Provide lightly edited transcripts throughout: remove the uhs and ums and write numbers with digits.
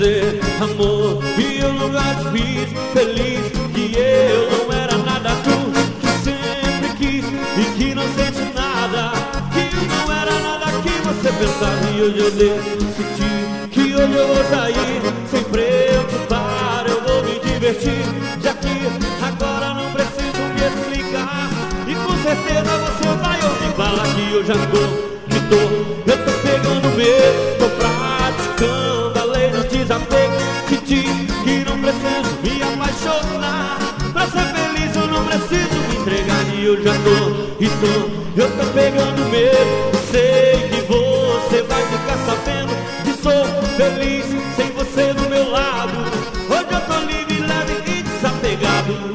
dizer, amor, que eu nunca te fiz feliz, que eu não era nada tu, que sempre quis e que não sente nada, que eu não era nada que você pensava. E hoje eu decidi que hoje eu vou sair sem preocupar, eu vou me divertir, já que agora não preciso me explicar. E com certeza você vai ouvir falar que eu já eu tô pegando medo, tô praticando a lei do desapego, que diz que não preciso me apaixonar, pra ser feliz eu não preciso me entregar. E eu já eu tô pegando medo, sei que você vai ficar sabendo que sou feliz sem você do meu lado. Hoje eu tô livre, leve e desapegado.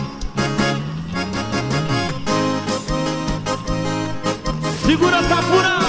Segura a tapura!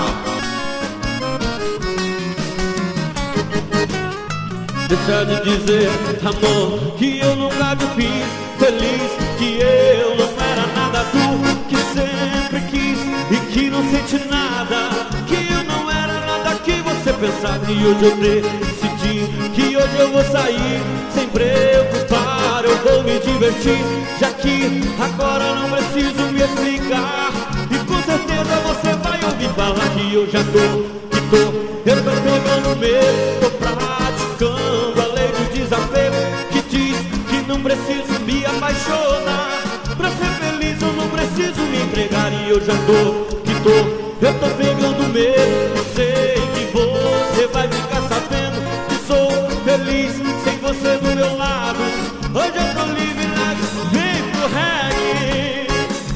Deixa de dizer, amor, que eu nunca te fiz feliz, que eu não era nada tu, que sempre quis e que não sente nada, que eu não era nada que você pensava. E hoje eu decidi que hoje eu vou sair sem preocupar, eu vou me divertir, já que agora não preciso me explicar. E com certeza você vai ouvir falar que eu já eu tô pegando medo, tô praticando a lei do desapego, que diz que não preciso me apaixonar, pra ser feliz eu não preciso me entregar. E eu já eu tô pegando medo, sei que você vai ficar sabendo que sou feliz sem você do meu lado. Hoje eu tô livre, vem pro reggae.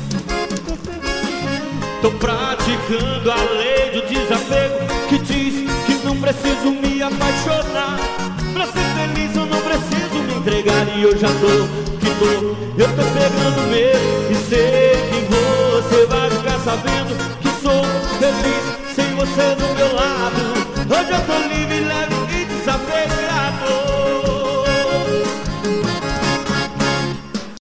Tô praticando a lei do desapego, que diz que não preciso me apaixonar, pra ser feliz eu não preciso me entregar. E eu já eu tô pegando medo, e sei que você vai ficar sabendo que sou feliz sem você do meu lado. Hoje eu tô livre, leve e desapegado.